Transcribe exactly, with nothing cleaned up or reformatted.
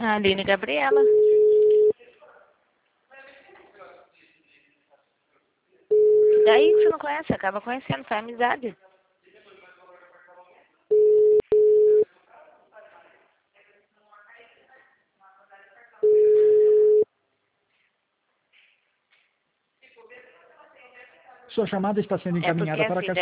A Aline Gabriela. Daí que você não conhece, acaba conhecendo, faz amizade. Sua chamada está sendo É porque encaminhada para a assim, caixa